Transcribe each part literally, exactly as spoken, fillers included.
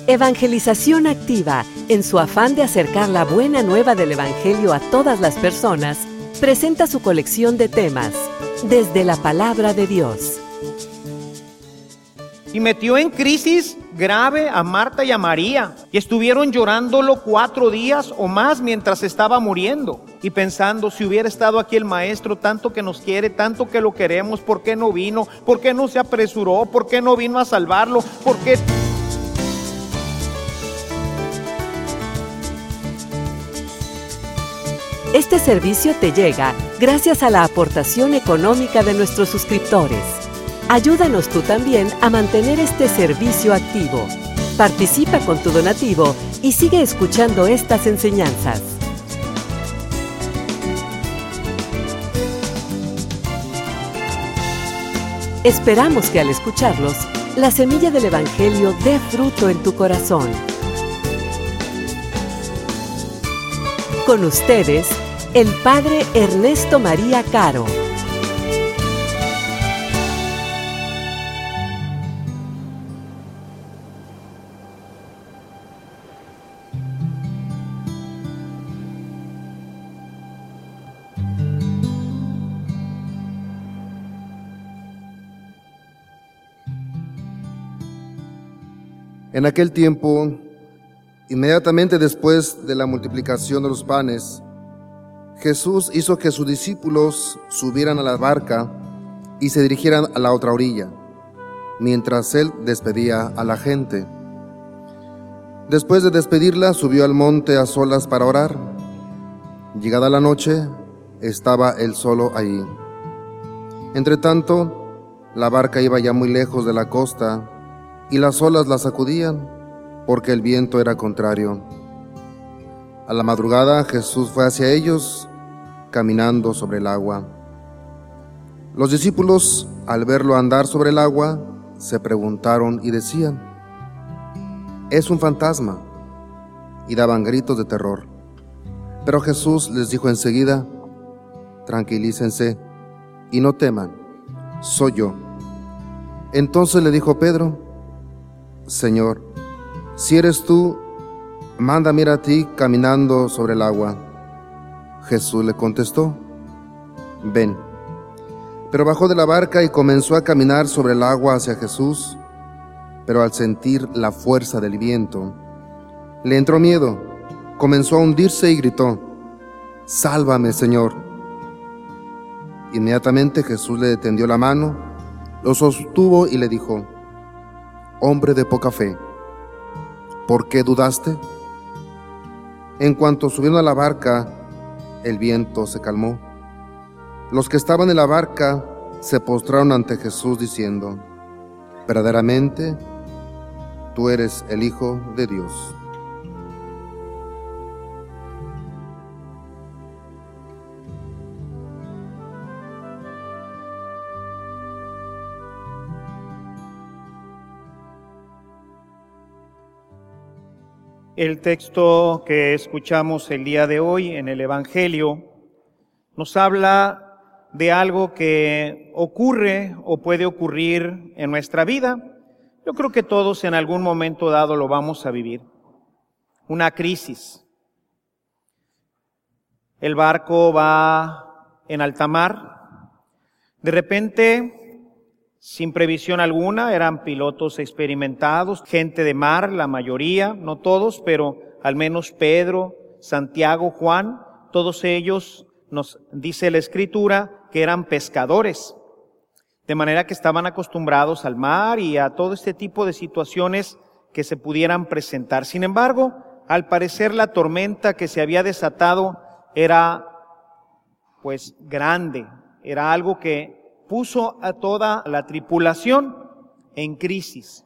Evangelización Activa, en su afán de acercar la buena nueva del Evangelio a todas las personas, presenta su colección de temas, Desde la Palabra de Dios. Y metió en crisis grave a Marta y a María, y estuvieron llorándolo cuatro días o más mientras estaba muriendo, y pensando, si hubiera estado aquí el Maestro, tanto que nos quiere, tanto que lo queremos, ¿por qué no vino? ¿Por qué no se apresuró? ¿Por qué no vino a salvarlo? ¿Por qué? Este servicio te llega gracias a la aportación económica de nuestros suscriptores. Ayúdanos tú también a mantener este servicio activo. Participa con tu donativo y sigue escuchando estas enseñanzas. Esperamos que al escucharlos, la semilla del Evangelio dé fruto en tu corazón. Con ustedes, el Padre Ernesto María Caro. En aquel tiempo, inmediatamente después de la multiplicación de los panes, Jesús hizo que sus discípulos subieran a la barca y se dirigieran a la otra orilla, mientras él despedía a la gente. Después de despedirla, subió al monte a solas para orar. Llegada la noche, estaba él solo allí. Entretanto, la barca iba ya muy lejos de la costa, y las olas la sacudían, porque el viento era contrario. A la madrugada Jesús fue hacia ellos, caminando sobre el agua. Los discípulos, al verlo andar sobre el agua, se preguntaron y decían: «Es un fantasma», y daban gritos de terror. Pero Jesús les dijo enseguida: «Tranquilícense y no teman, soy yo». Entonces le dijo Pedro: «Señor, si eres tú, mándame ir a ti caminando sobre el agua». Jesús le contestó: «Ven». Pero bajó de la barca y comenzó a caminar sobre el agua hacia Jesús, pero al sentir la fuerza del viento, le entró miedo, comenzó a hundirse y gritó: «Sálvame, Señor». Inmediatamente Jesús le tendió la mano, lo sostuvo y le dijo: «Hombre de poca fe, ¿por qué dudaste?». En cuanto subieron a la barca, el viento se calmó. Los que estaban en la barca se postraron ante Jesús diciendo: «Verdaderamente, tú eres el Hijo de Dios». El texto que escuchamos el día de hoy en el Evangelio nos habla de algo que ocurre o puede ocurrir en nuestra vida. Yo creo que todos en algún momento dado lo vamos a vivir. Una crisis. El barco va en alta mar. De repente, sin previsión alguna, eran pilotos experimentados, gente de mar, la mayoría, no todos, pero al menos Pedro, Santiago, Juan, todos ellos, nos dice la Escritura, que eran pescadores, de manera que estaban acostumbrados al mar y a todo este tipo de situaciones que se pudieran presentar. Sin embargo, al parecer la tormenta que se había desatado era, pues, grande, era algo que puso a toda la tripulación en crisis.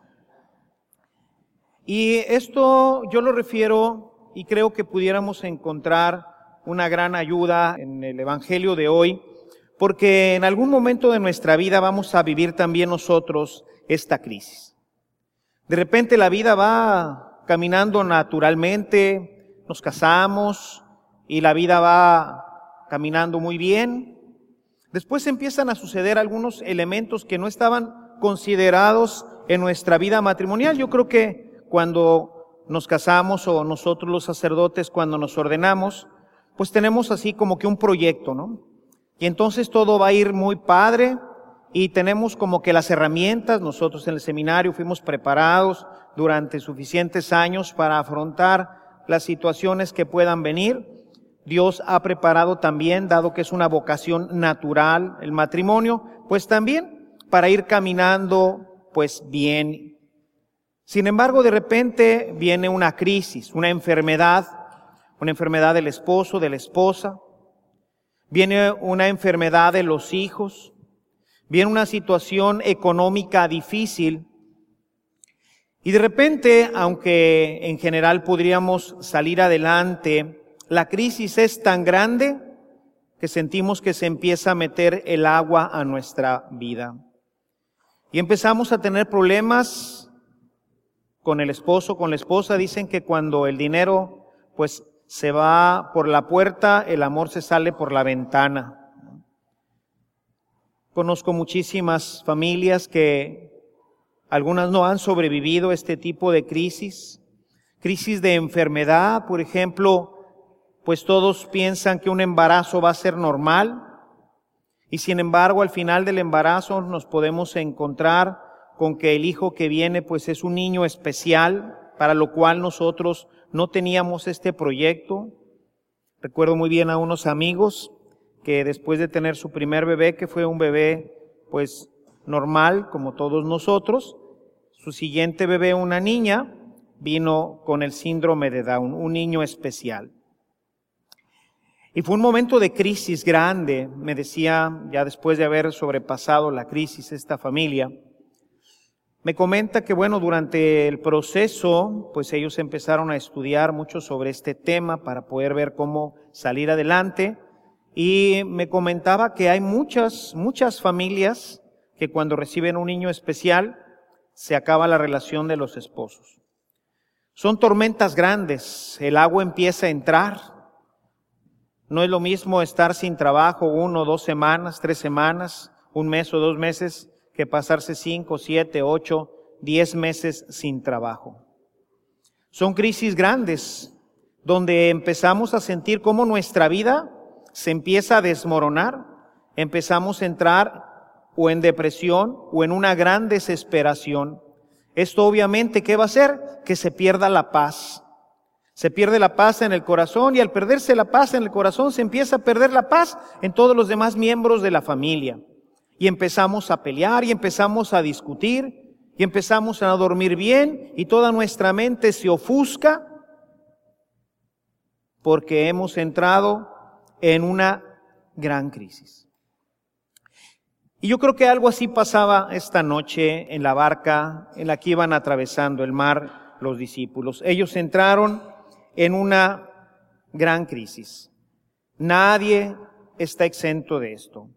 Y esto yo lo refiero y creo que pudiéramos encontrar una gran ayuda en el Evangelio de hoy, porque en algún momento de nuestra vida vamos a vivir también nosotros esta crisis. De repente la vida va caminando naturalmente, nos casamos y la vida va caminando muy bien. Después empiezan a suceder algunos elementos que no estaban considerados en nuestra vida matrimonial. Yo creo que cuando nos casamos o nosotros los sacerdotes cuando nos ordenamos, pues tenemos así como que un proyecto, ¿no? Y entonces todo va a ir muy padre y tenemos como que las herramientas. Nosotros en el seminario fuimos preparados durante suficientes años para afrontar las situaciones que puedan venir. Dios ha preparado también, dado que es una vocación natural el matrimonio, pues también para ir caminando pues bien. Sin embargo, de repente viene una crisis, una enfermedad, una enfermedad del esposo, de la esposa, viene una enfermedad de los hijos, viene una situación económica difícil y de repente, aunque en general podríamos salir adelante, la crisis es tan grande que sentimos que se empieza a meter el agua a nuestra vida. Y empezamos a tener problemas con el esposo, con la esposa. Dicen que cuando el dinero pues se va por la puerta, el amor se sale por la ventana. Conozco muchísimas familias que algunas no han sobrevivido a este tipo de crisis. Crisis de enfermedad, por ejemplo, pues todos piensan que un embarazo va a ser normal y sin embargo al final del embarazo nos podemos encontrar con que el hijo que viene pues es un niño especial, para lo cual nosotros no teníamos este proyecto. Recuerdo muy bien a unos amigos que después de tener su primer bebé, que fue un bebé pues normal como todos nosotros, su siguiente bebé, una niña, vino con el síndrome de Down, un niño especial. Y fue un momento de crisis grande, me decía, ya después de haber sobrepasado la crisis esta familia. Me comenta que bueno, durante el proceso, pues ellos empezaron a estudiar mucho sobre este tema para poder ver cómo salir adelante. Y me comentaba que hay muchas, muchas familias que cuando reciben un niño especial, se acaba la relación de los esposos. Son tormentas grandes, el agua empieza a entrar. No es lo mismo estar sin trabajo uno, dos semanas, tres semanas, un mes o dos meses, que pasarse cinco, siete, ocho, diez meses sin trabajo. Son crisis grandes, donde empezamos a sentir cómo nuestra vida se empieza a desmoronar, empezamos a entrar o en depresión o en una gran desesperación. Esto obviamente, ¿qué va a hacer? Que se pierda la paz. Se pierde la paz en el corazón y al perderse la paz en el corazón se empieza a perder la paz en todos los demás miembros de la familia. Y empezamos a pelear y empezamos a discutir y empezamos a no dormir bien y toda nuestra mente se ofusca porque hemos entrado en una gran crisis. Y yo creo que algo así pasaba esta noche en la barca en la que iban atravesando el mar los discípulos. Ellos entraron en una gran crisis. Nadie está exento de esto.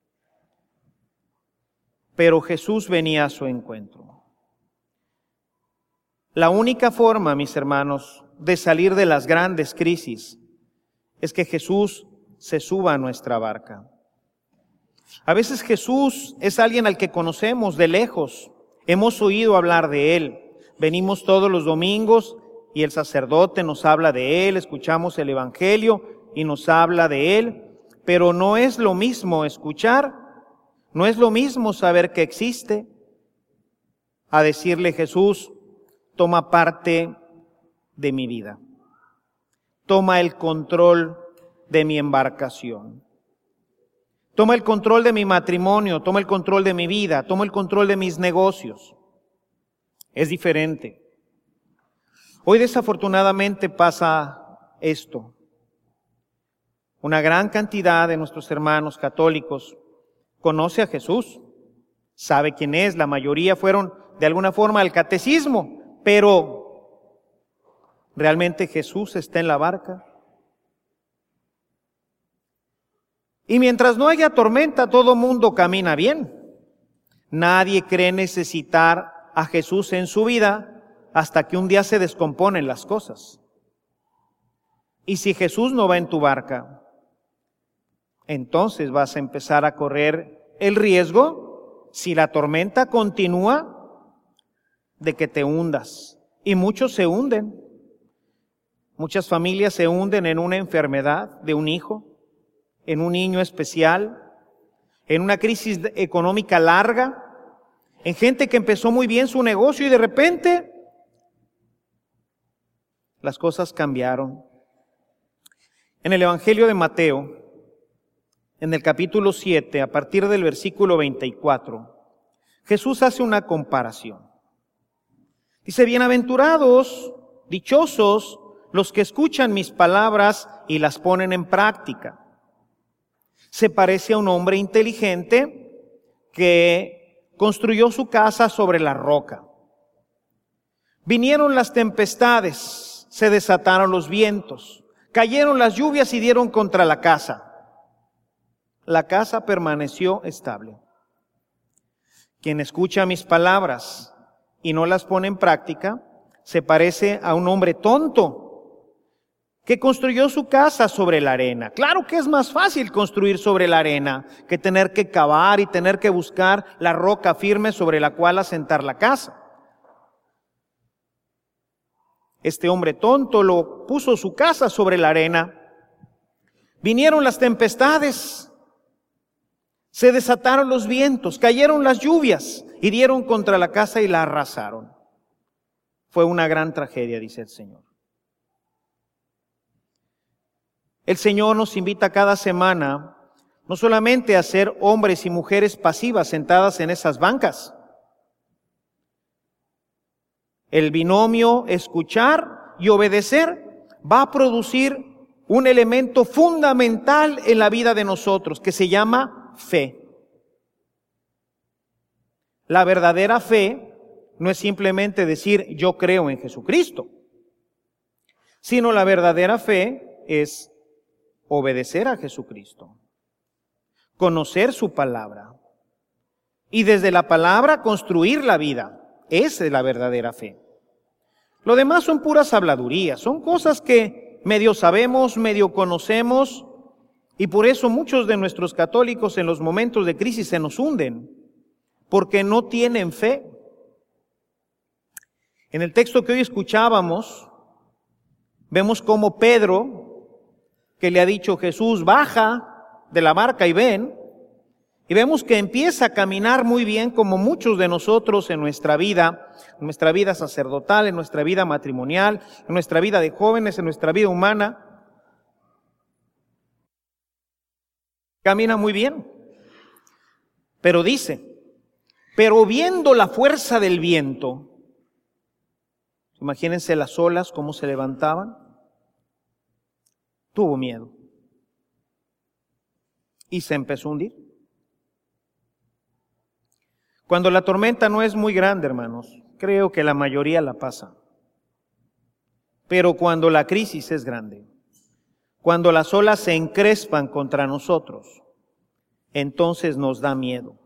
Pero Jesús venía a su encuentro. La única forma, mis hermanos, de salir de las grandes crisis es que Jesús se suba a nuestra barca. A veces Jesús es alguien al que conocemos de lejos. Hemos oído hablar de Él. Venimos todos los domingos y el sacerdote nos habla de Él, escuchamos el Evangelio y nos habla de Él, pero no es lo mismo escuchar, no es lo mismo saber que existe, a decirle: Jesús, toma parte de mi vida, toma el control de mi embarcación, toma el control de mi matrimonio, toma el control de mi vida, toma el control de mis negocios. Es diferente. Hoy desafortunadamente pasa esto. Una gran cantidad de nuestros hermanos católicos conoce a Jesús, sabe quién es, la mayoría fueron de alguna forma al catecismo, pero ¿realmente Jesús está en la barca? Y mientras no haya tormenta, todo mundo camina bien. Nadie cree necesitar a Jesús en su vida hasta que un día se descomponen las cosas. Y si Jesús no va en tu barca, entonces vas a empezar a correr el riesgo, si la tormenta continúa, de que te hundas Y muchos se hunden. Muchas familias se hunden en una enfermedad de un hijo, en un niño especial, en una crisis económica larga, en gente que empezó muy bien su negocio y de repente las cosas cambiaron. En el Evangelio de Mateo, en el capítulo siete, a partir del versículo veinticuatro, Jesús hace una comparación. Dice, bienaventurados, dichosos, los que escuchan mis palabras y las ponen en práctica. Se parece a un hombre inteligente que construyó su casa sobre la roca. Vinieron las tempestades, se desataron los vientos, cayeron las lluvias y dieron contra la casa. La casa permaneció estable. Quien escucha mis palabras y no las pone en práctica, se parece a un hombre tonto que construyó su casa sobre la arena. Claro que es más fácil construir sobre la arena que tener que cavar y tener que buscar la roca firme sobre la cual asentar la casa. Este hombre tonto lo puso su casa sobre la arena. Vinieron las tempestades, se desataron los vientos, cayeron las lluvias y dieron contra la casa y la arrasaron. Fue una gran tragedia, dice el Señor. El Señor nos invita cada semana no solamente a ser hombres y mujeres pasivas sentadas en esas bancas. El binomio escuchar y obedecer va a producir un elemento fundamental en la vida de nosotros que se llama fe. La verdadera fe no es simplemente decir yo creo en Jesucristo, sino la verdadera fe es obedecer a Jesucristo, conocer su palabra y desde la palabra construir la vida. Esa es la verdadera fe. Lo demás son puras habladurías, son cosas que medio sabemos, medio conocemos, y por eso muchos de nuestros católicos en los momentos de crisis se nos hunden, porque no tienen fe. En el texto que hoy escuchábamos, vemos cómo Pedro, que le ha dicho Jesús, baja de la barca y ven, y vemos que empieza a caminar muy bien como muchos de nosotros en nuestra vida, en nuestra vida sacerdotal, en nuestra vida matrimonial, en nuestra vida de jóvenes, en nuestra vida humana. Camina muy bien, pero dice, pero viendo la fuerza del viento, imagínense las olas cómo se levantaban, tuvo miedo y se empezó a hundir. Cuando la tormenta no es muy grande, hermanos, creo que la mayoría la pasa. Pero cuando la crisis es grande, cuando las olas se encrespan contra nosotros, entonces nos da miedo.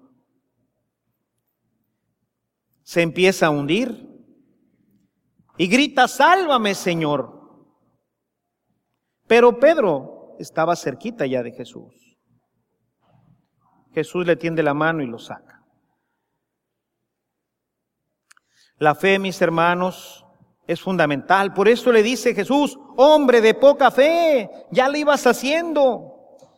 Se empieza a hundir y grita, sálvame, Señor. Pero Pedro estaba cerquita ya de Jesús. Jesús le tiende la mano y lo saca. La fe, mis hermanos, es fundamental. Por eso le dice Jesús, hombre de poca fe, ya lo ibas haciendo.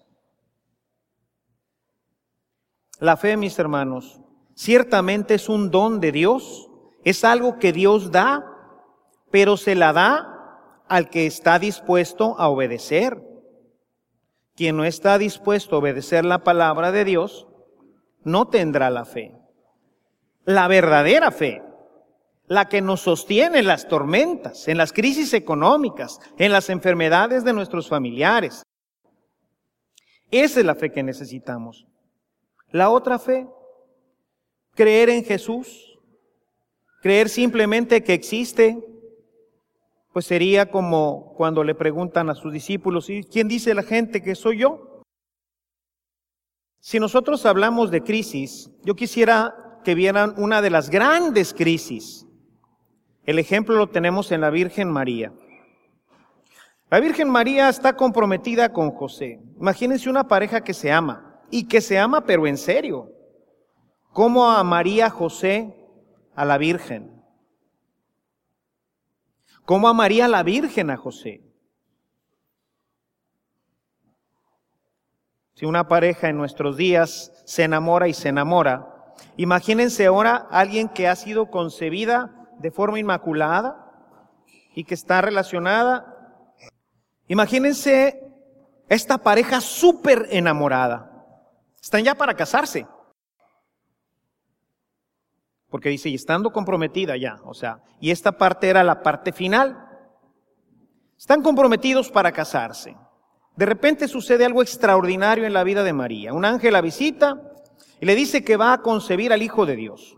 La fe, mis hermanos, ciertamente es un don de Dios, es algo que Dios da, pero se la da al que está dispuesto a obedecer. Quien no está dispuesto a obedecer la palabra de Dios, no tendrá la fe. La verdadera fe, la que nos sostiene en las tormentas, en las crisis económicas, en las enfermedades de nuestros familiares. Esa es la fe que necesitamos. La otra fe, creer en Jesús, creer simplemente que existe, pues sería como cuando le preguntan a sus discípulos, ¿y quién dice la gente que soy yo? Si nosotros hablamos de crisis, yo quisiera que vieran una de las grandes crisis. El ejemplo lo tenemos en la Virgen María. La Virgen María está comprometida con José. Imagínense una pareja que se ama, y que se ama pero en serio. ¿Cómo amaría José a la Virgen? ¿Cómo amaría la Virgen a José? Si una pareja en nuestros días se enamora y se enamora, imagínense ahora a alguien que ha sido concebida de forma inmaculada y que está relacionada. Imagínense esta pareja súper enamorada. Están ya para casarse. Porque dice, y estando comprometida ya, o sea, y esta parte era la parte final. Están comprometidos para casarse. De repente sucede algo extraordinario en la vida de María. Un ángel la visita y le dice que va a concebir al Hijo de Dios.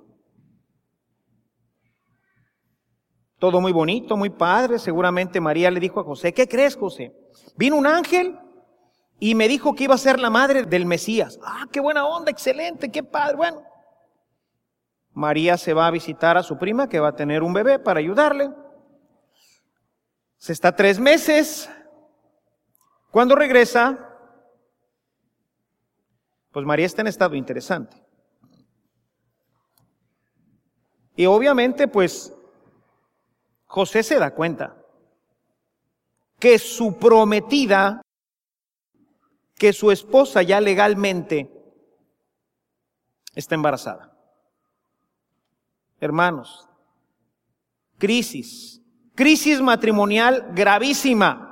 Todo muy bonito, muy padre. Seguramente María le dijo a José, ¿qué crees, José? Vino un ángel y me dijo que iba a ser la madre del Mesías. Ah, qué buena onda, excelente, qué padre. Bueno, María se va a visitar a su prima que va a tener un bebé para ayudarle. Se está tres meses. Cuando regresa, pues María está en estado interesante. Y obviamente, pues, José se da cuenta que su prometida, que su esposa ya legalmente está embarazada. Hermanos, crisis, crisis matrimonial gravísima.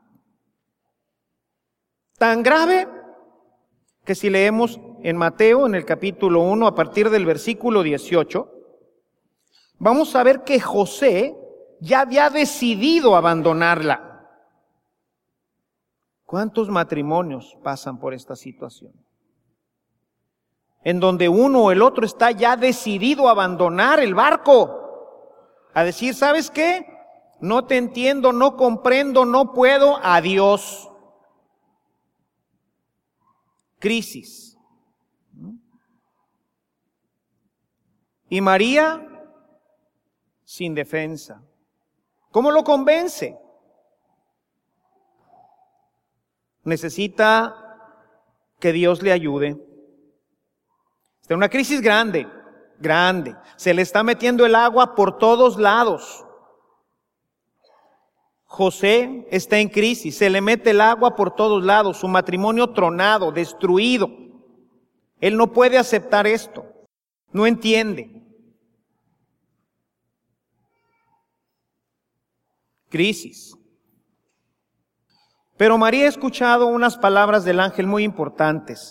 Tan grave que si leemos en Mateo, en el capítulo uno, a partir del versículo dieciocho, vamos a ver que José ya había decidido abandonarla. ¿Cuántos matrimonios pasan por esta situación? En donde uno o el otro está ya decidido a abandonar el barco, a decir, ¿sabes qué? No te entiendo, no comprendo, no puedo, adiós. Crisis. Y María, sin defensa. ¿Cómo lo convence? Necesita que Dios le ayude. Está en una crisis grande, grande. Se le está metiendo el agua por todos lados. José está en crisis, se le mete el agua por todos lados, su matrimonio tronado, destruido. Él no puede aceptar esto, no entiende. Crisis. Pero María ha escuchado unas palabras del ángel muy importantes.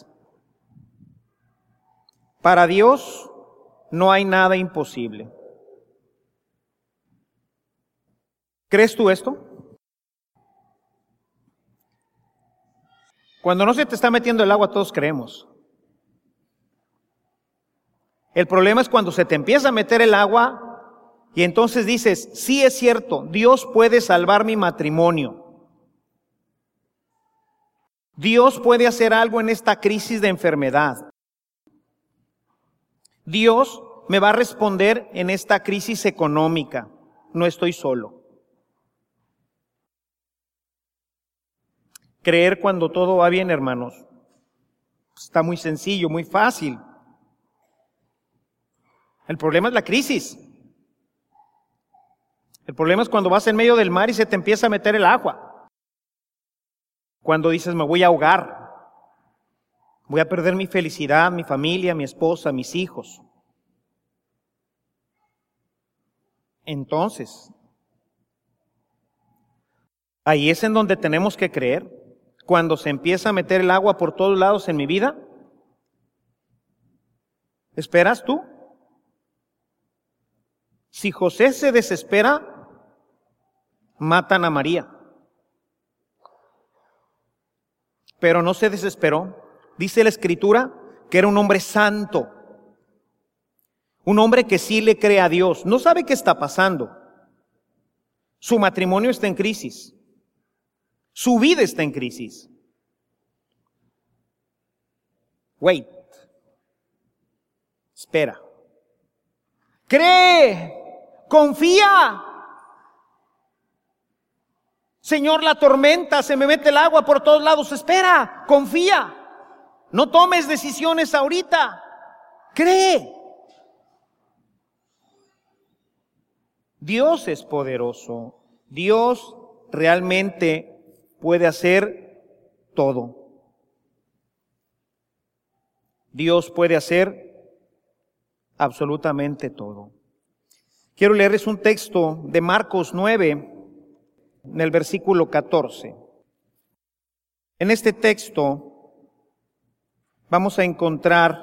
Para Dios no hay nada imposible. ¿Crees tú esto? Cuando no se te está metiendo el agua, todos creemos. El problema es cuando se te empieza a meter el agua y entonces dices, sí es cierto, Dios puede salvar mi matrimonio. Dios puede hacer algo en esta crisis de enfermedad. Dios me va a responder en esta crisis económica. No estoy solo. Creer cuando todo va bien, hermanos, está muy sencillo, muy fácil. El problema es la crisis. El problema es cuando vas en medio del mar y se te empieza a meter el agua. Cuando dices, me voy a ahogar. Voy a perder mi felicidad, mi familia, mi esposa, mis hijos. Entonces, ahí es en donde tenemos que creer. Cuando se empieza a meter el agua por todos lados en mi vida. ¿Esperas tú? Si José se desespera, matan a María. Pero no se desesperó. Dice la Escritura que era un hombre santo. Un hombre que sí le cree a Dios. No sabe qué está pasando. Su matrimonio está en crisis. Su vida está en crisis. Wait. Espera. Cree. Confía. Señor, la tormenta, se me mete el agua por todos lados. Espera. Confía. No tomes decisiones ahorita. Cree. Dios es poderoso. Dios realmente puede hacer todo. Dios puede hacer absolutamente todo. Quiero leerles un texto de Marcos nueve, en el versículo catorce. En este texto vamos a encontrar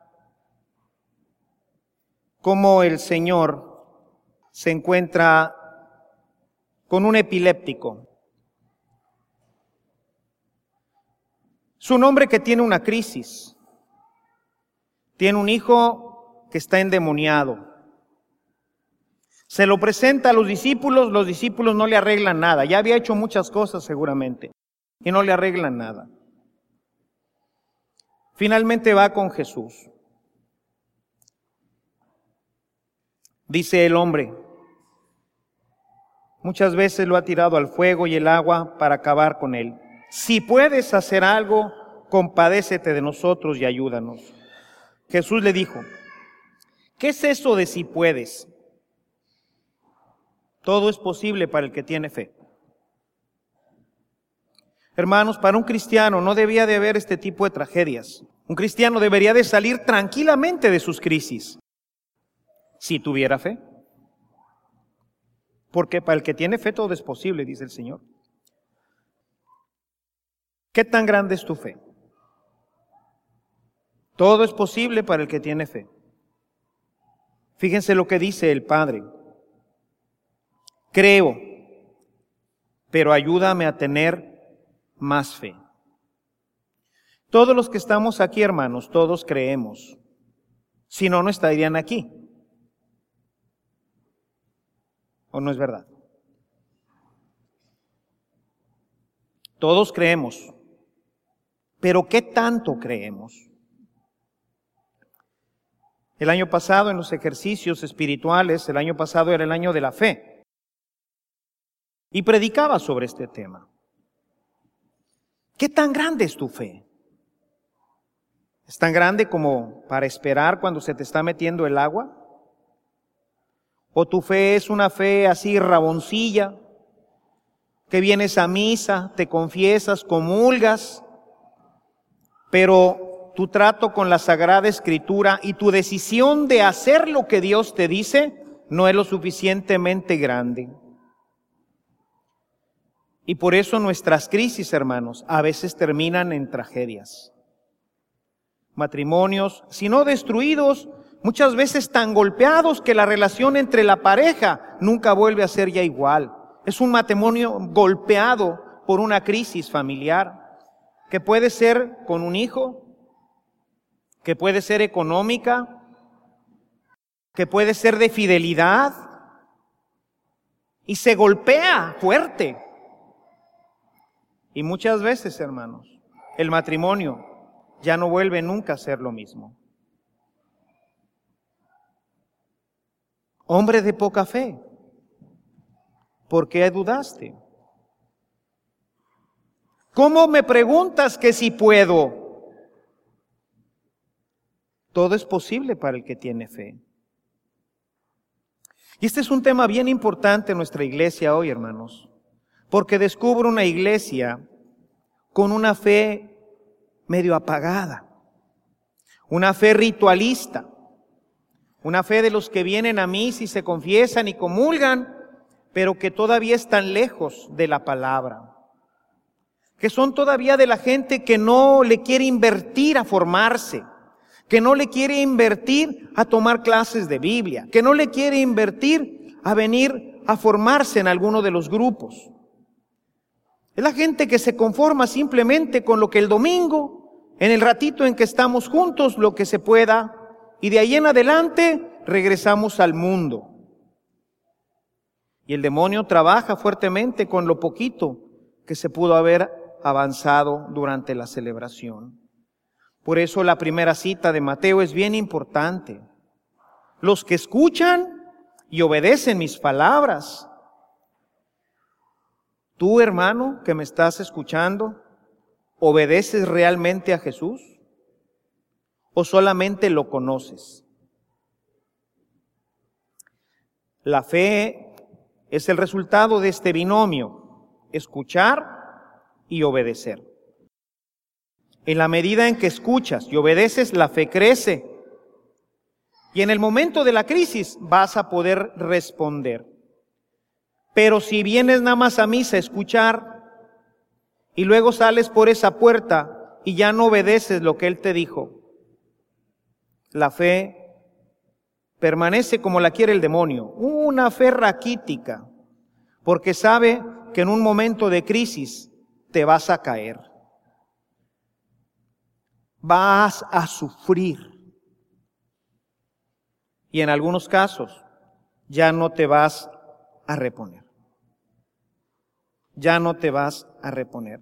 cómo el Señor se encuentra con un epiléptico. Es un hombre que tiene una crisis. Tiene un hijo que está endemoniado. Se lo presenta a los discípulos, los discípulos no le arreglan nada. Ya había hecho muchas cosas seguramente y no le arreglan nada. Finalmente va con Jesús. Dice el hombre, muchas veces lo ha tirado al fuego y el agua para acabar con él. Si puedes hacer algo, compadécete de nosotros y ayúdanos. Jesús le dijo, ¿qué es eso de si puedes? Todo es posible para el que tiene fe. Hermanos, para un cristiano no debía de haber este tipo de tragedias. Un cristiano debería de salir tranquilamente de sus crisis, si tuviera fe. Porque para el que tiene fe todo es posible, dice el Señor. ¿Qué tan grande es tu fe? Todo es posible para el que tiene fe. Fíjense lo que dice el Padre. Creo, pero ayúdame a tener más fe. Todos los que estamos aquí, hermanos, todos creemos. Si no, no estarían aquí. ¿O no es verdad? Todos creemos. Pero ¿qué tanto creemos? El año pasado, en los ejercicios espirituales, el año pasado era el año de la fe. Y predicaba sobre este tema. ¿Qué tan grande es tu fe? ¿Es tan grande como para esperar cuando se te está metiendo el agua? ¿O tu fe es una fe así raboncilla, que vienes a misa, te confiesas, comulgas, pero tu trato con la Sagrada Escritura y tu decisión de hacer lo que Dios te dice no es lo suficientemente grande? Y por eso nuestras crisis, hermanos, a veces terminan en tragedias. Matrimonios, si no destruidos, muchas veces tan golpeados que la relación entre la pareja nunca vuelve a ser ya igual. Es un matrimonio golpeado por una crisis familiar, que puede ser con un hijo, que puede ser económica, que puede ser de fidelidad, y se golpea fuerte. Y muchas veces, hermanos, el matrimonio ya no vuelve nunca a ser lo mismo. Hombre de poca fe, ¿por qué dudaste? ¿Cómo me preguntas que si puedo? Todo es posible para el que tiene fe. Y este es un tema bien importante en nuestra iglesia hoy, hermanos. Porque descubro una iglesia con una fe medio apagada, una fe ritualista, una fe de los que vienen a misa y se confiesan y comulgan, pero que todavía están lejos de la palabra, que son todavía de la gente que no le quiere invertir a formarse, que no le quiere invertir a tomar clases de Biblia, que no le quiere invertir a venir a formarse en alguno de los grupos. Es la gente que se conforma simplemente con lo que el domingo, en el ratito en que estamos juntos, lo que se pueda, y de ahí en adelante regresamos al mundo. Y el demonio trabaja fuertemente con lo poquito que se pudo haber avanzado durante la celebración. Por eso la primera cita de Mateo es bien importante. Los que escuchan y obedecen mis palabras. Tú, hermano, que me estás escuchando, ¿obedeces realmente a Jesús? ¿O solamente lo conoces? La fe es el resultado de este binomio: escuchar y obedecer. En la medida en que escuchas y obedeces, la fe crece. Y en el momento de la crisis vas a poder responder. Pero si vienes nada más a misa a escuchar y luego sales por esa puerta y ya no obedeces lo que Él te dijo, la fe permanece como la quiere el demonio, una fe raquítica, porque sabe que en un momento de crisis te vas a caer. Vas a sufrir. Y en algunos casos ya no te vas a reponer. Ya no te vas a reponer.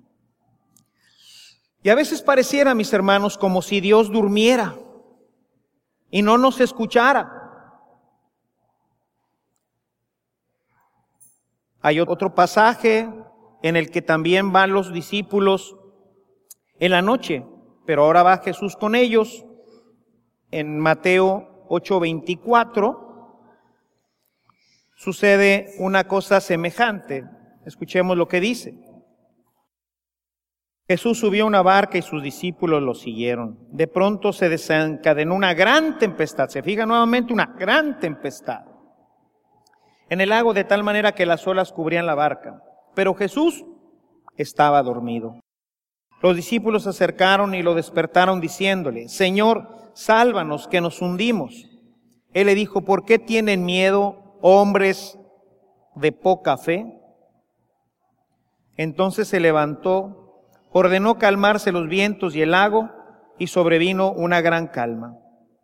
Y a veces pareciera, mis hermanos, como si Dios durmiera y no nos escuchara. Hay otro pasaje en el que también van los discípulos en la noche, pero ahora va Jesús con ellos. En Mateo ocho veinticuatro sucede una cosa semejante. Escuchemos lo que dice. Jesús subió a una barca y sus discípulos lo siguieron. De pronto se desencadenó una gran tempestad. Se fija nuevamente, una gran tempestad en el lago, de tal manera que las olas cubrían la barca. Pero Jesús estaba dormido. Los discípulos se acercaron y lo despertaron diciéndole: Señor, sálvanos, que nos hundimos. Él le dijo: ¿por qué tienen miedo, hombres de poca fe? Entonces se levantó, ordenó calmarse los vientos y el lago, y sobrevino una gran calma.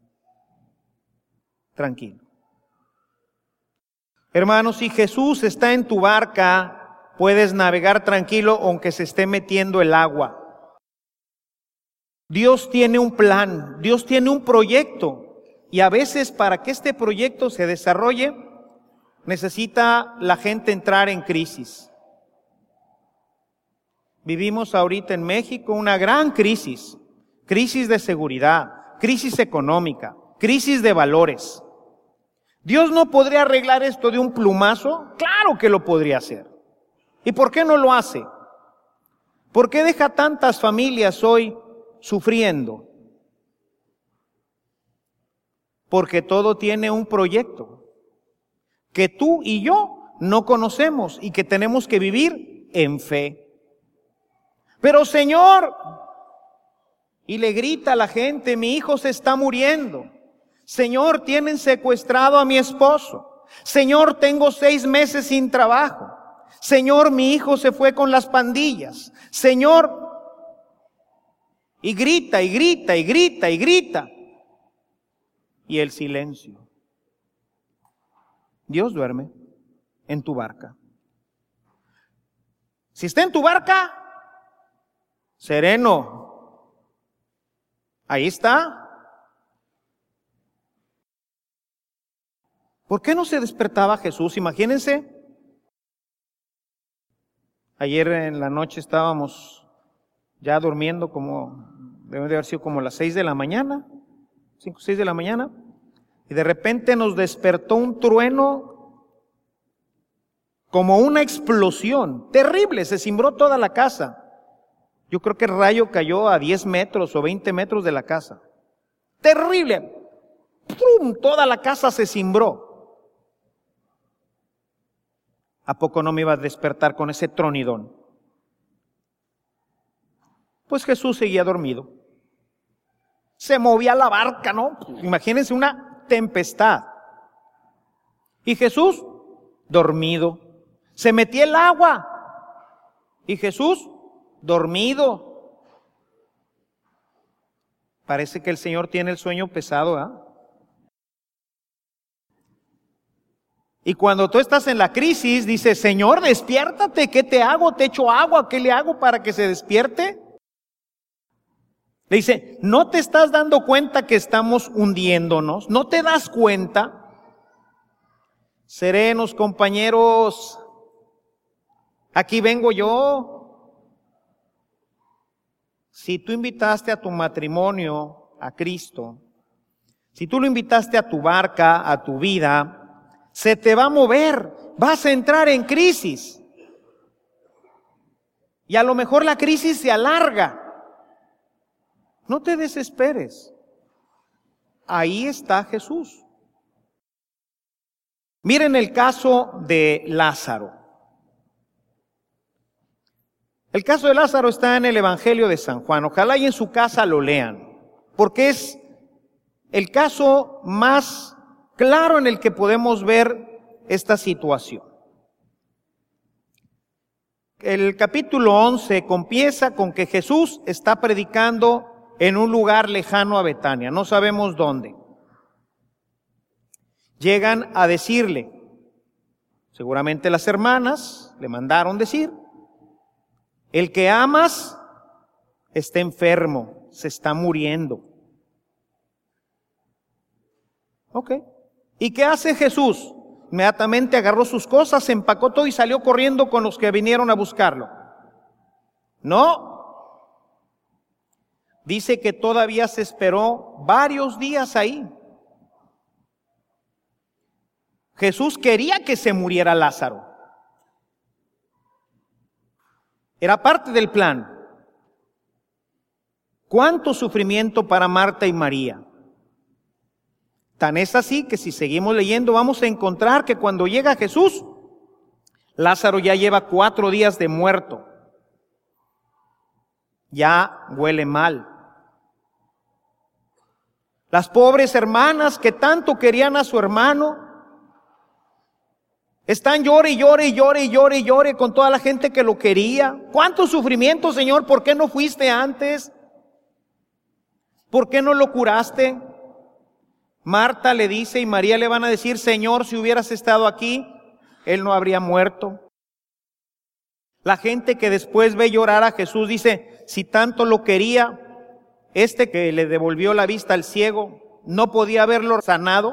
Tranquilo. Hermanos, si Jesús está en tu barca, puedes navegar tranquilo aunque se esté metiendo el agua. Dios tiene un plan, Dios tiene un proyecto, y a veces para que este proyecto se desarrolle, necesita la gente entrar en crisis. Vivimos ahorita en México una gran crisis, crisis de seguridad, crisis económica, crisis de valores. ¿Dios no podría arreglar esto de un plumazo? Claro que lo podría hacer. ¿Y por qué no lo hace? ¿Por qué deja tantas familias hoy sufriendo? Porque todo tiene un proyecto que tú y yo no conocemos y que tenemos que vivir en fe. Pero Señor, y le grita a la gente: mi hijo se está muriendo. Señor, tienen secuestrado a mi esposo. Señor, tengo seis meses sin trabajo. Señor, mi hijo se fue con las pandillas. Señor, y grita, y grita, y grita, y grita. Y el silencio. Dios duerme en tu barca. Si está en tu barca, sereno. Ahí está. ¿Por qué no se despertaba Jesús? Imagínense. Ayer en la noche estábamos ya durmiendo, como debe de haber sido como las seis de la mañana, cinco, seis de la mañana, y de repente nos despertó un trueno como una explosión terrible, se cimbró toda la casa. Yo creo que el rayo cayó a diez metros o veinte metros de la casa. Terrible. ¡Pum! Toda la casa se cimbró. ¿A poco no me iba a despertar con ese tronidón? Pues Jesús seguía dormido. Se movía la barca, ¿no? Imagínense una tempestad. Y Jesús, dormido. Se metía el agua. Y Jesús, dormido. Parece que el Señor tiene el sueño pesado, ¿ah? ¿eh? Y cuando tú estás en la crisis, dices: Señor, despiértate, ¿qué te hago? ¿Te echo agua? ¿Qué le hago para que se despierte? Le dice: ¿no te estás dando cuenta que estamos hundiéndonos? ¿No te das cuenta? Serenos, compañeros, aquí vengo yo. Si tú invitaste a tu matrimonio a Cristo, si tú lo invitaste a tu barca, a tu vida, se te va a mover vas a entrar en crisis. Y a lo mejor la crisis se alarga. No te desesperes. Ahí está Jesús. Miren el caso de Lázaro. El caso de Lázaro está en el Evangelio de San Juan. Ojalá y en su casa lo lean, porque es el caso más claro en el que podemos ver esta situación. El capítulo once comienza con que Jesús está predicando en un lugar lejano a Betania, no sabemos dónde. Llegan a decirle, seguramente las hermanas le mandaron decir, el que amas está enfermo, se está muriendo. Ok. ¿Y qué hace Jesús? Inmediatamente agarró sus cosas, se empacó todo y salió corriendo con los que vinieron a buscarlo. No. Dice que todavía se esperó varios días ahí. Jesús quería que se muriera Lázaro. Era parte del plan. ¿Cuánto sufrimiento para Marta y María? Tan es así que si seguimos leyendo vamos a encontrar que cuando llega Jesús, Lázaro ya lleva cuatro días de muerto. Ya huele mal. Las pobres hermanas que tanto querían a su hermano, están llore y llore y llore y llore y llore con toda la gente que lo quería. ¿Cuánto sufrimiento, Señor? ¿Por qué no fuiste antes? ¿Por qué no lo curaste? Marta le dice y María le van a decir, Señor, si hubieras estado aquí, él no habría muerto. La gente que después ve llorar a Jesús dice, si tanto lo quería, este que le devolvió la vista al ciego, ¿no podía haberlo sanado?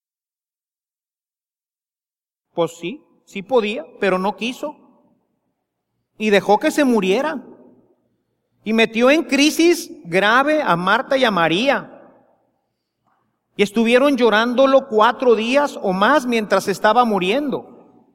Pues sí, sí podía, pero no quiso. Y dejó que se muriera. Y metió en crisis grave a Marta y a María. Y estuvieron llorándolo cuatro días o más mientras estaba muriendo.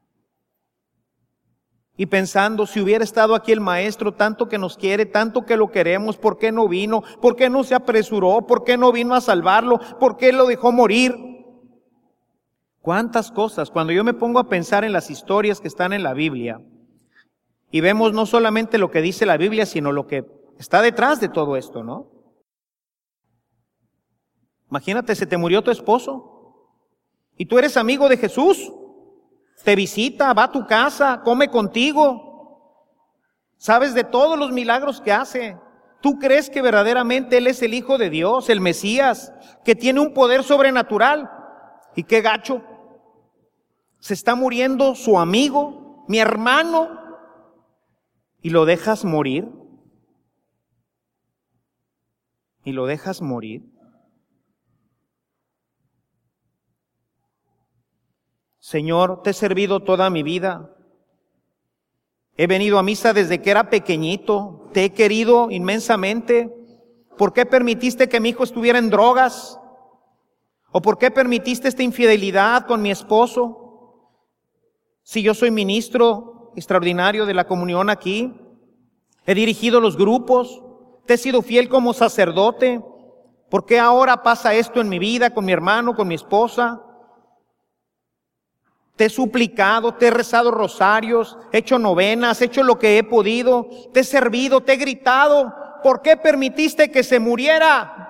Y pensando, si hubiera estado aquí el maestro, tanto que nos quiere, tanto que lo queremos, ¿por qué no vino? ¿Por qué no se apresuró? ¿Por qué no vino a salvarlo? ¿Por qué lo dejó morir? ¿Cuántas cosas? Cuando yo me pongo a pensar en las historias que están en la Biblia, y vemos no solamente lo que dice la Biblia, sino lo que está detrás de todo esto, ¿no? Imagínate, se te murió tu esposo, y tú eres amigo de Jesús, te visita, va a tu casa, come contigo, sabes de todos los milagros que hace. ¿Tú crees que verdaderamente Él es el Hijo de Dios, el Mesías, que tiene un poder sobrenatural? Y qué gacho, se está muriendo su amigo, mi hermano, y lo dejas morir. Y lo dejas morir. Señor, te he servido toda mi vida. He venido a misa desde que era pequeñito. Te he querido inmensamente. ¿Por qué permitiste que mi hijo estuviera en drogas? ¿O por qué permitiste esta infidelidad con mi esposo? Si yo soy ministro extraordinario de la comunión aquí, he dirigido los grupos, te he sido fiel como sacerdote. ¿Por qué ahora pasa esto en mi vida, con mi hermano, con mi esposa? Te he suplicado, te he rezado rosarios, he hecho novenas, he hecho lo que he podido, te he servido, te he gritado. ¿Por qué permitiste que se muriera?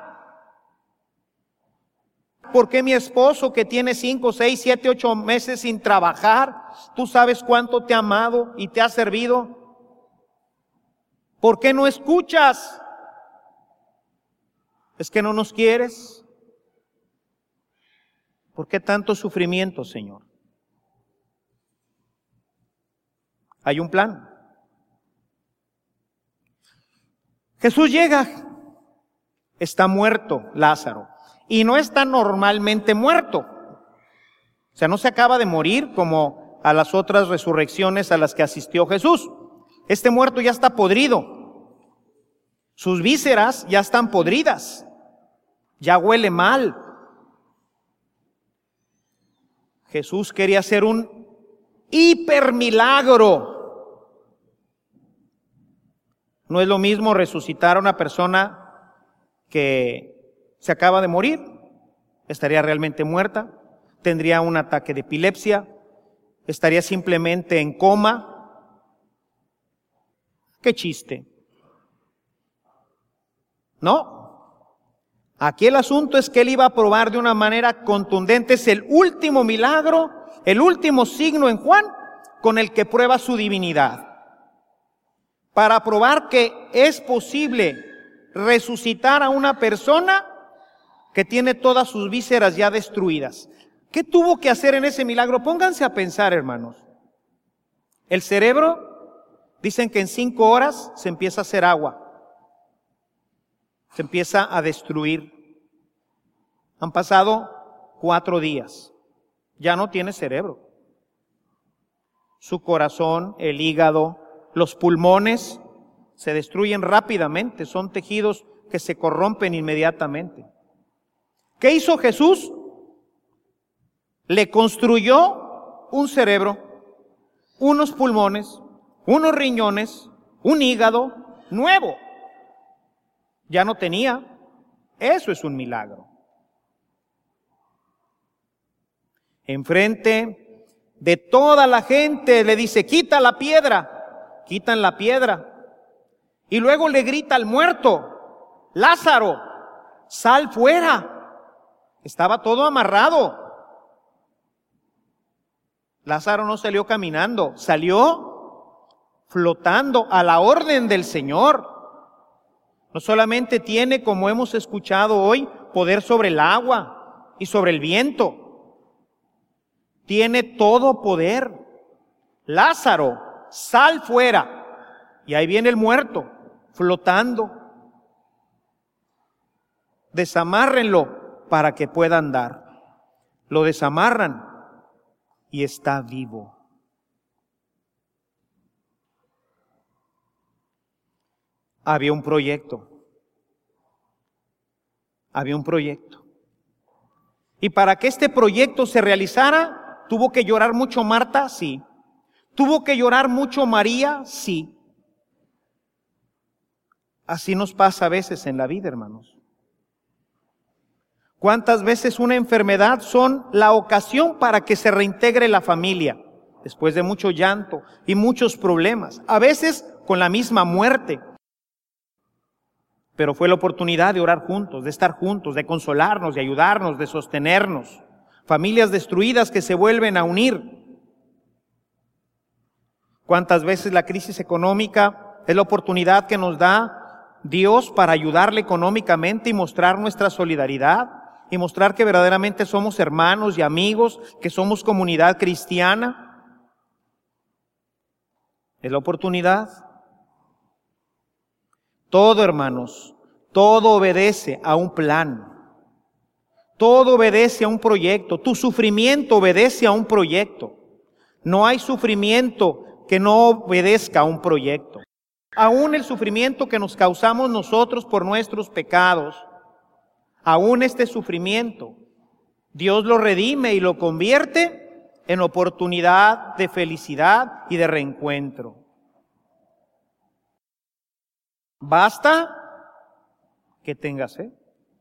¿Por qué mi esposo que tiene cinco, seis, siete, ocho meses sin trabajar, tú sabes cuánto te ha amado y te ha servido? ¿Por qué no escuchas? ¿Es que no nos quieres? ¿Por qué tanto sufrimiento, Señor? Hay un plan. Jesús llega, está muerto Lázaro, y no está normalmente muerto. O sea, no se acaba de morir como a las otras resurrecciones a las que asistió Jesús. Este muerto ya está podrido. Sus vísceras ya están podridas. Ya huele mal. Jesús quería hacer un hipermilagro. No es lo mismo resucitar a una persona que se acaba de morir, estaría realmente muerta, tendría un ataque de epilepsia, estaría simplemente en coma. ¡Qué chiste! No. Aquí el asunto es que él iba a probar de una manera contundente. Es el último milagro, el último signo en Juan con el que prueba su divinidad. Para probar que es posible resucitar a una persona que tiene todas sus vísceras ya destruidas. ¿Qué tuvo que hacer en ese milagro? Pónganse a pensar, hermanos. El cerebro, dicen que en cinco horas se empieza a hacer agua. Se empieza a destruir. Han pasado cuatro días. Ya no tiene cerebro. Su corazón, el hígado, los pulmones se destruyen rápidamente. Son tejidos que se corrompen inmediatamente. ¿Qué hizo Jesús? Le construyó un cerebro, unos pulmones, unos riñones, un hígado nuevo. Ya no tenía. Eso es un milagro. Enfrente de toda la gente le dice, quita la piedra. Quitan la piedra. Y luego le grita al muerto, Lázaro, sal fuera. Estaba todo amarrado. Lázaro no salió caminando, salió flotando a la orden del Señor. No solamente tiene, como hemos escuchado hoy, poder sobre el agua y sobre el viento. Tiene todo poder. Lázaro, sal fuera. Y ahí viene el muerto, flotando. Desamárrenlo para que pueda andar. Lo desamarran y está vivo. Había un proyecto. Había un proyecto. Y para que este proyecto se realizara, ¿tuvo que llorar mucho Marta? Sí. ¿Tuvo que llorar mucho María? Sí. Así nos pasa a veces en la vida, hermanos. ¿Cuántas veces una enfermedad son la ocasión para que se reintegre la familia? Después de mucho llanto y muchos problemas. A veces con la misma muerte. Pero fue la oportunidad de orar juntos, de estar juntos, de consolarnos, de ayudarnos, de sostenernos. Familias destruidas que se vuelven a unir. ¿Cuántas veces la crisis económica es la oportunidad que nos da Dios para ayudarle económicamente y mostrar nuestra solidaridad? Y mostrar que verdaderamente somos hermanos y amigos, que somos comunidad cristiana. Es la oportunidad. Todo, hermanos, todo obedece a un plan. Todo obedece a un proyecto. Tu sufrimiento obedece a un proyecto. No hay sufrimiento que no obedezca a un proyecto. Aún el sufrimiento que nos causamos nosotros por nuestros pecados, aún este sufrimiento, Dios lo redime y lo convierte en oportunidad de felicidad y de reencuentro. Basta que tengas fe.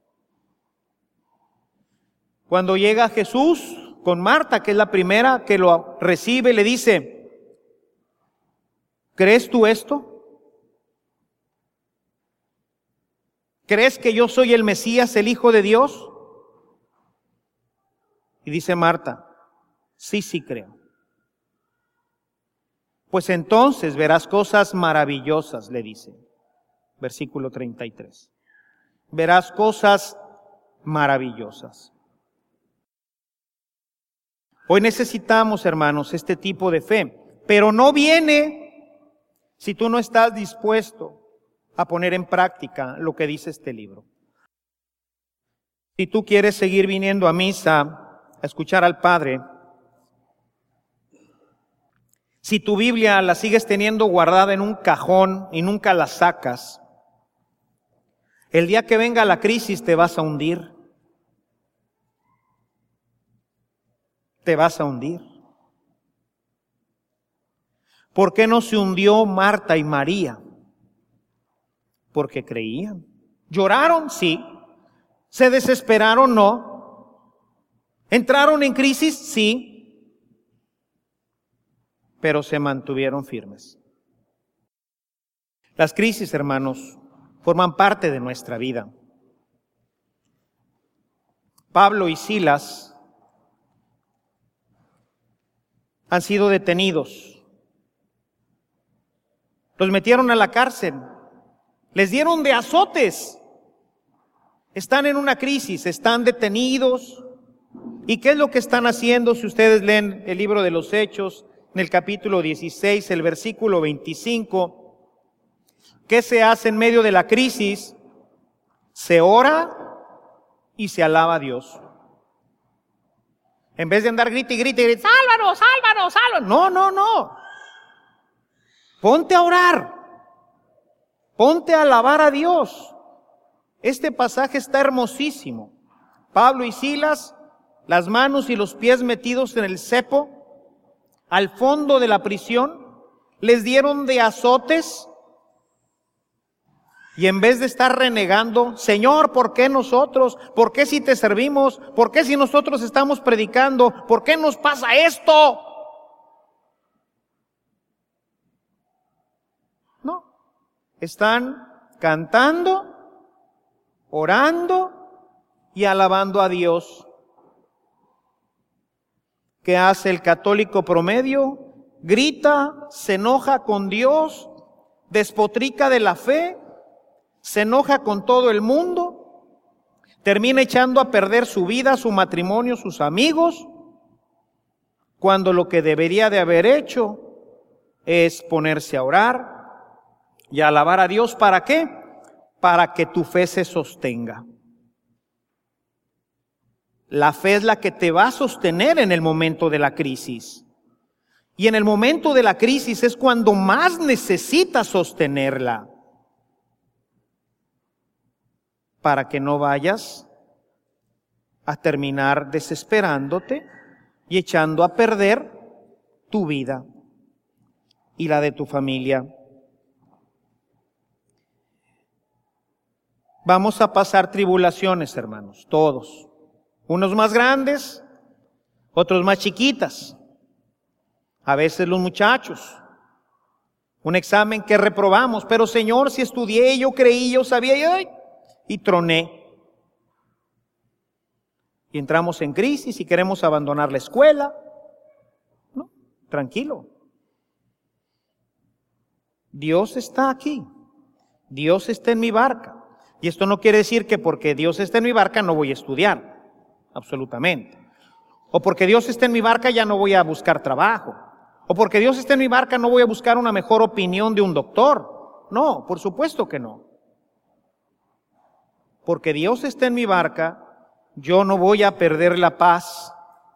Cuando llega Jesús con Marta, que es la primera que lo recibe, le dice, ¿crees tú esto? ¿Crees que yo soy el Mesías, el Hijo de Dios? Y dice Marta, sí, sí creo. Pues entonces verás cosas maravillosas, le dice. Versículo treinta y tres. Verás cosas maravillosas. Hoy necesitamos, hermanos, este tipo de fe, pero no viene si tú no estás dispuesto a poner en práctica lo que dice este libro. Si tú quieres seguir viniendo a misa, a escuchar al Padre, si tu Biblia la sigues teniendo guardada en un cajón y nunca la sacas, el día que venga la crisis te vas a hundir. Te vas a hundir. ¿Por qué no se hundió Marta y María? Porque creían. ¿Lloraron? Sí. ¿Se desesperaron? No. ¿Entraron en crisis? Sí. Pero se mantuvieron firmes. Las crisis, hermanos, forman parte de nuestra vida. Pablo y Silas han sido detenidos. Los metieron a la cárcel. Les dieron de azotes. Están en una crisis, están detenidos. ¿Y qué es lo que están haciendo? Si ustedes leen el libro de los Hechos, en el capítulo dieciséis, el versículo veinticinco, ¿qué se hace en medio de la crisis? Se ora y se alaba a Dios. En vez de andar grite y grite y grite, sálvanos, sálvanos, sálvanos. No, no, no. Ponte a orar. Ponte a alabar a Dios. Este pasaje está hermosísimo. Pablo y Silas, las manos y los pies metidos en el cepo, al fondo de la prisión, les dieron de azotes. Y en vez de estar renegando, Señor, ¿por qué nosotros? ¿Por qué si te servimos? ¿Por qué si nosotros estamos predicando? ¿Por qué nos pasa esto? No, están cantando, orando y alabando a Dios. ¿Qué hace el católico promedio? Grita, se enoja con Dios, despotrica de la fe, se enoja con todo el mundo, termina echando a perder su vida, su matrimonio, sus amigos, cuando lo que debería de haber hecho es ponerse a orar y a alabar a Dios. ¿Para qué? Para que tu fe se sostenga. La fe es la que te va a sostener en el momento de la crisis. Y en el momento de la crisis es cuando más necesitas sostenerla. Para que no vayas a terminar desesperándote y echando a perder tu vida y la de tu familia. Vamos a pasar tribulaciones, hermanos, todos. Unos más grandes, otros más chiquitas. A veces los muchachos. Un examen que reprobamos, pero Señor, si estudié, yo creí, yo sabía, y, y troné. Y entramos en crisis y queremos abandonar la escuela. No, tranquilo. Dios está aquí. Dios está en mi barca. Y esto no quiere decir que porque Dios está en mi barca no voy a estudiar. Absolutamente. O porque Dios está en mi barca ya no voy a buscar trabajo. O porque Dios está en mi barca no voy a buscar una mejor opinión de un doctor. No, por supuesto que no. Porque Dios está en mi barca, yo no voy a perder la paz.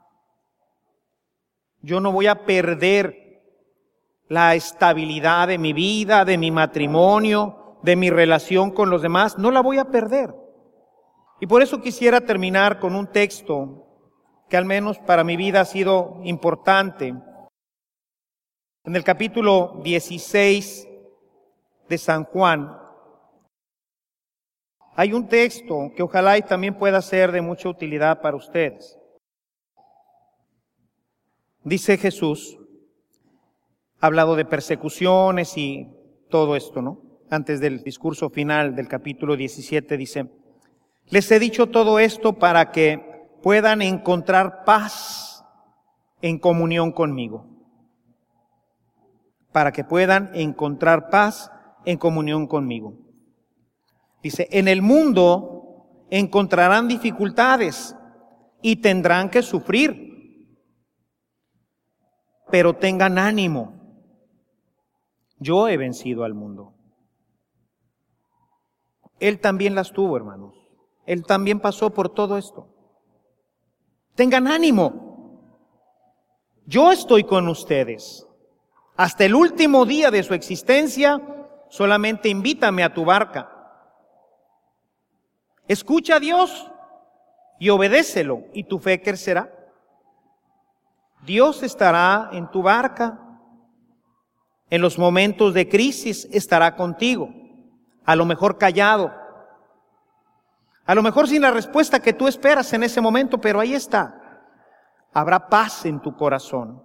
Yo no voy a perder la estabilidad de mi vida, de mi matrimonio, de mi relación con los demás. No la voy a perder. Y por eso quisiera terminar con un texto que al menos para mi vida ha sido importante. En el capítulo dieciséis de San Juan, hay un texto que ojalá y también pueda ser de mucha utilidad para ustedes. Dice Jesús, ha hablado de persecuciones y todo esto, ¿no? Antes del discurso final del capítulo diecisiete dice, les he dicho todo esto para que puedan encontrar paz en comunión conmigo. Para que puedan encontrar paz en comunión conmigo. Dice, en el mundo encontrarán dificultades y tendrán que sufrir, pero tengan ánimo. Yo he vencido al mundo. Él también las tuvo, hermanos. Él también pasó por todo esto. Tengan ánimo. Yo estoy con ustedes. Hasta el último día de su existencia, solamente invítame a tu barca. Escucha a Dios y obedécelo, y tu fe crecerá. Dios estará en tu barca En los momentos de crisis estará contigo, a lo mejor callado, a lo mejor sin la respuesta que tú esperas en ese momento, pero ahí está. Habrá paz en tu corazón.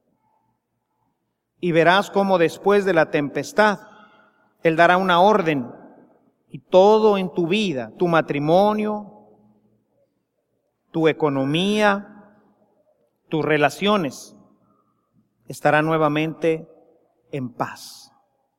Y verás cómo después de la tempestad, Él dará una orden y todo en tu vida, tu matrimonio, tu economía, tus relaciones, estará nuevamente en paz.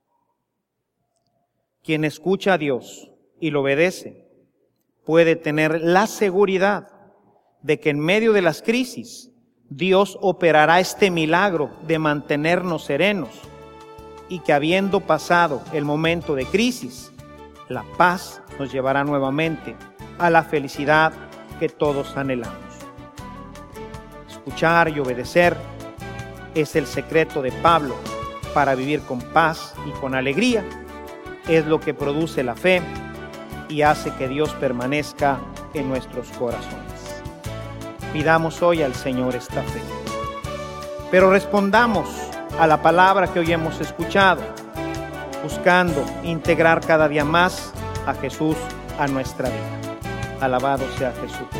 Quien escucha a Dios y lo obedece, puede tener la seguridad de que en medio de las crisis, Dios operará este milagro de mantenernos serenos y que habiendo pasado el momento de crisis, la paz nos llevará nuevamente a la felicidad que todos anhelamos. Escuchar y obedecer es el secreto de Pablo para vivir con paz y con alegría. Es lo que produce la fe y hace que Dios permanezca en nuestros corazones. Pidamos hoy al Señor esta fe. Pero respondamos a la palabra que hoy hemos escuchado, buscando integrar cada día más a Jesús a nuestra vida. Alabado sea Jesucristo.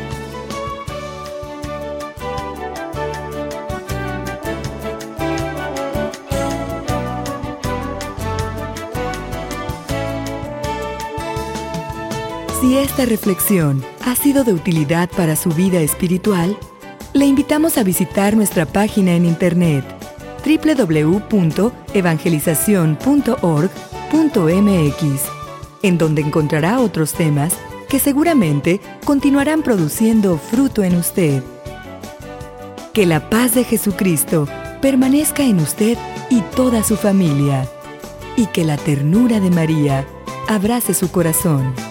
Si esta reflexión ha sido de utilidad para su vida espiritual, le invitamos a visitar nuestra página en internet doble u doble u doble u punto evangelización punto org punto m x, en donde encontrará otros temas que seguramente continuarán produciendo fruto en usted. Que la paz de Jesucristo permanezca en usted y toda su familia, y que la ternura de María abrace su corazón.